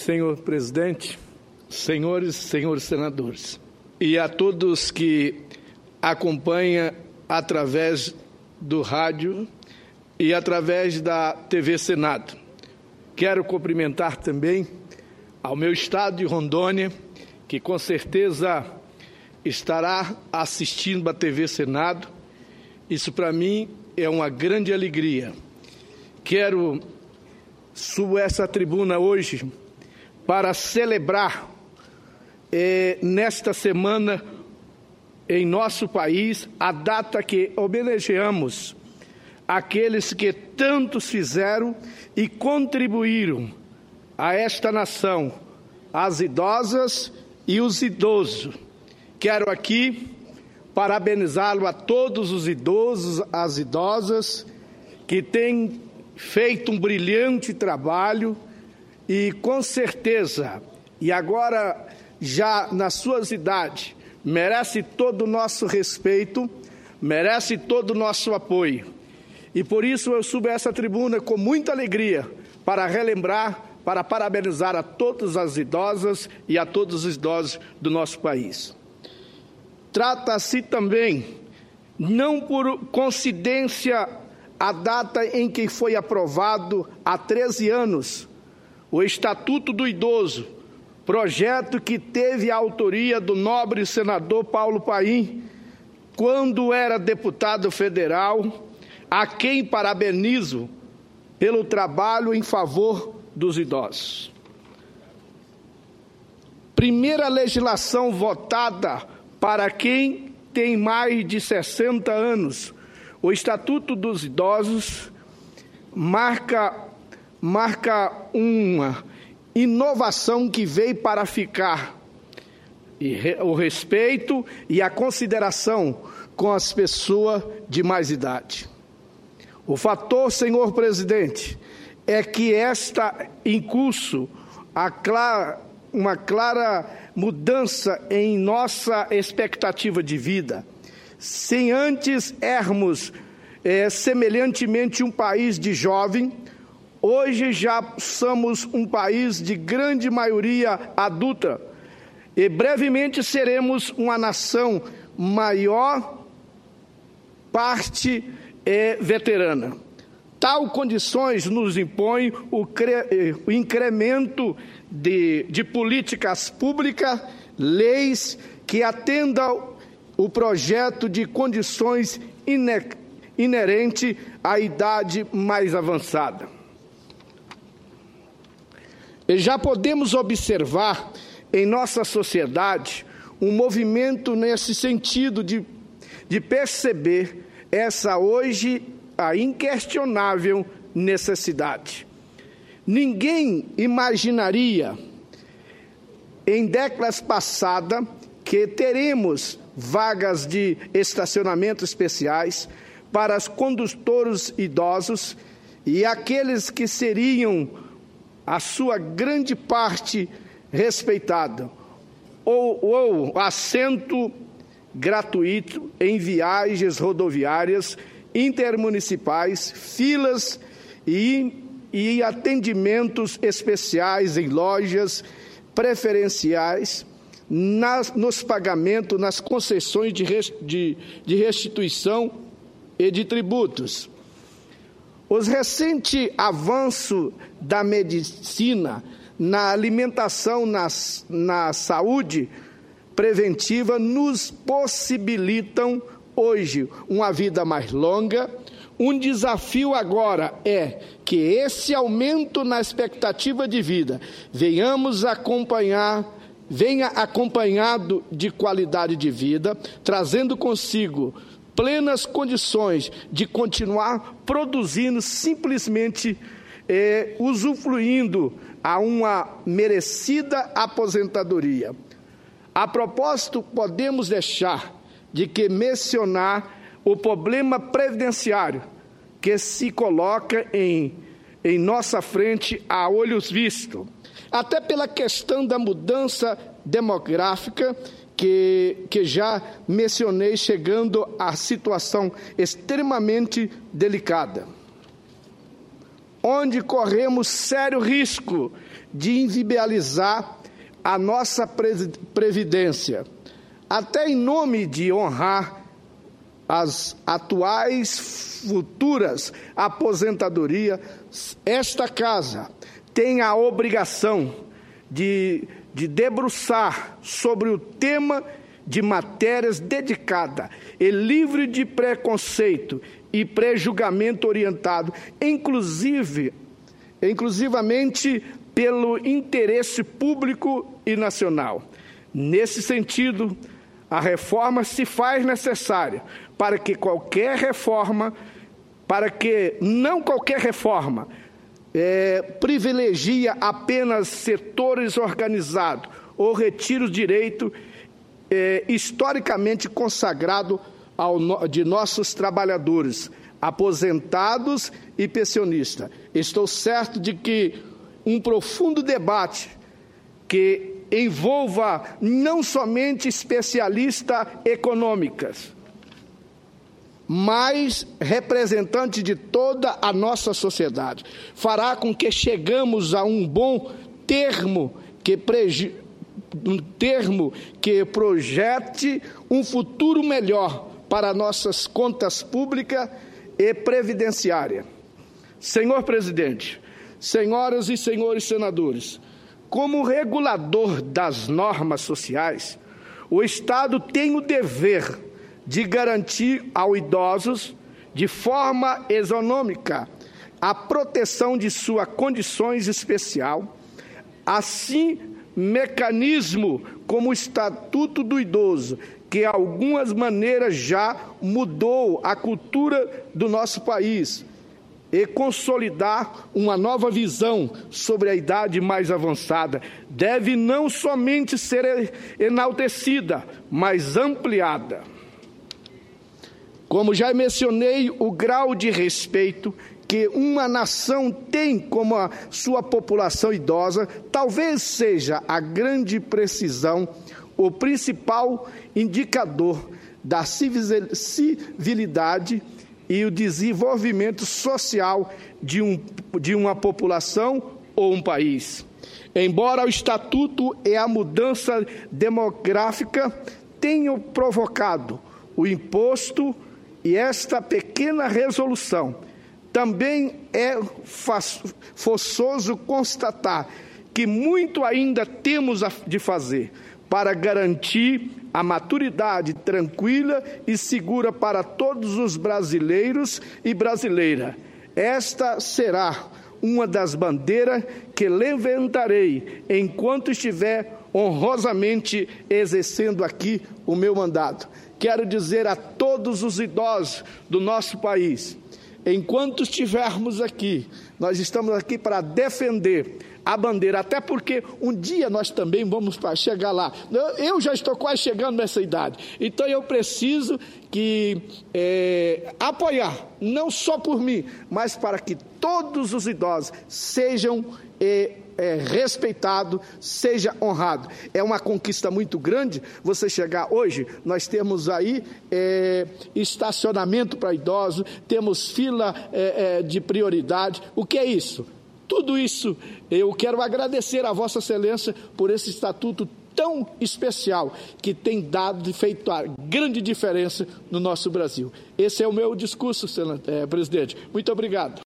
senhor presidente, senhores e senhores senadores, e a todos que acompanham através do rádio e através da TV Senado. Quero cumprimentar também ao meu estado de Rondônia, que com certeza estará assistindo a TV Senado. Isso para mim é uma grande alegria. Quero subir essa tribuna hoje para celebrar nesta semana em nosso país a data que homenageamos aqueles que tantos fizeram e contribuíram a esta nação, as idosas e os idosos. Quero aqui parabenizá-lo a todos os idosos, as idosas, que têm feito um brilhante trabalho e com certeza, e agora já nas suas idades, merece todo o nosso respeito, merece todo o nosso apoio. E por isso eu subo a essa tribuna com muita alegria para relembrar, para parabenizar a todas as idosas e a todos os idosos do nosso país. Trata-se também, não por coincidência, a data em que foi aprovado há 13 anos o Estatuto do Idoso, projeto que teve a autoria do nobre senador Paulo Paim, quando era deputado federal, a quem parabenizo pelo trabalho em favor dos idosos. Primeira legislação votada para quem tem mais de 60 anos. O Estatuto dos Idosos marca uma inovação que veio para ficar. O respeito e a consideração com as pessoas de mais idade. O fator, senhor presidente, é que está em curso uma clara mudança em nossa expectativa de vida. Sem antes éramos semelhantemente um país de jovem, hoje já somos um país de grande maioria adulta e brevemente seremos uma nação maior parte veterana. Tal condições nos impõe o incremento de políticas públicas, leis que atendam o projeto de condições inerente à idade mais avançada. E já podemos observar em nossa sociedade um movimento nesse sentido de perceber essa hoje a inquestionável necessidade. Ninguém imaginaria em décadas passadas que teremos vagas de estacionamento especiais para os condutores idosos e aqueles que seriam a sua grande parte respeitado, ou assento gratuito em viagens rodoviárias intermunicipais, filas e atendimentos especiais em lojas preferenciais, nos pagamentos, nas concessões de restituição e de tributos. Os recentes avanços da medicina, na alimentação, na saúde preventiva, nos possibilitam hoje uma vida mais longa. Um desafio agora é que esse aumento na expectativa de vida venha acompanhado de qualidade de vida, trazendo consigo plenas condições de continuar produzindo, simplesmente usufruindo a uma merecida aposentadoria. A propósito, podemos deixar de mencionar o problema previdenciário que se coloca em nossa frente a olhos vistos, até pela questão da mudança demográfica que já mencionei, chegando a situação extremamente delicada, onde corremos sério risco de inviabilizar a nossa previdência, até em nome de honrar as atuais, futuras aposentadorias. Esta casa tem a obrigação de debruçar sobre o tema de matérias dedicada e livre de preconceito e prejulgamento orientado, inclusivamente pelo interesse público e nacional. Nesse sentido, a reforma se faz necessária para que não qualquer reforma privilegia apenas setores organizados ou retira o direito historicamente consagrado de nossos trabalhadores, aposentados e pensionistas. Estou certo de que um profundo debate que envolva não somente especialistas econômicos, mas representantes de toda a nossa sociedade, fará com que chegamos a um bom termo que projete um futuro melhor para nossas contas públicas e previdenciárias. Senhor presidente, senhoras e senhores senadores, como regulador das normas sociais, o Estado tem o dever de garantir aos idosos, de forma isonômica, a proteção de suas condições especiais, assim mecanismo como o Estatuto do Idoso, que, de algumas maneiras, já mudou a cultura do nosso país, e consolidar uma nova visão sobre a idade mais avançada, deve não somente ser enaltecida, mas ampliada. Como já mencionei, o grau de respeito que uma nação tem como a sua população idosa talvez seja a grande precisão, o principal indicador da civilidade e o desenvolvimento social de uma população ou um país. Embora o Estatuto e a mudança demográfica tenham provocado o imposto, e esta pequena resolução, também é forçoso constatar que muito ainda temos de fazer para garantir a maturidade tranquila e segura para todos os brasileiros e brasileiras. Esta será uma das bandeiras que levantarei enquanto estiver honrosamente exercendo aqui o meu mandato. Quero dizer a todos os idosos do nosso país, enquanto estivermos aqui, nós estamos aqui para defender a bandeira, até porque um dia nós também vamos chegar lá. Eu já estou quase chegando nessa idade, então eu preciso apoiar, não só por mim, mas para que todos os idosos sejam respeitado, seja honrado. É uma conquista muito grande você chegar hoje. Nós temos aí estacionamento para idosos, temos fila de prioridade. O que é isso? Tudo isso eu quero agradecer a Vossa Excelência por esse estatuto tão especial que tem dado e feito a grande diferença no nosso Brasil. Esse é o meu discurso, presidente. Muito obrigado.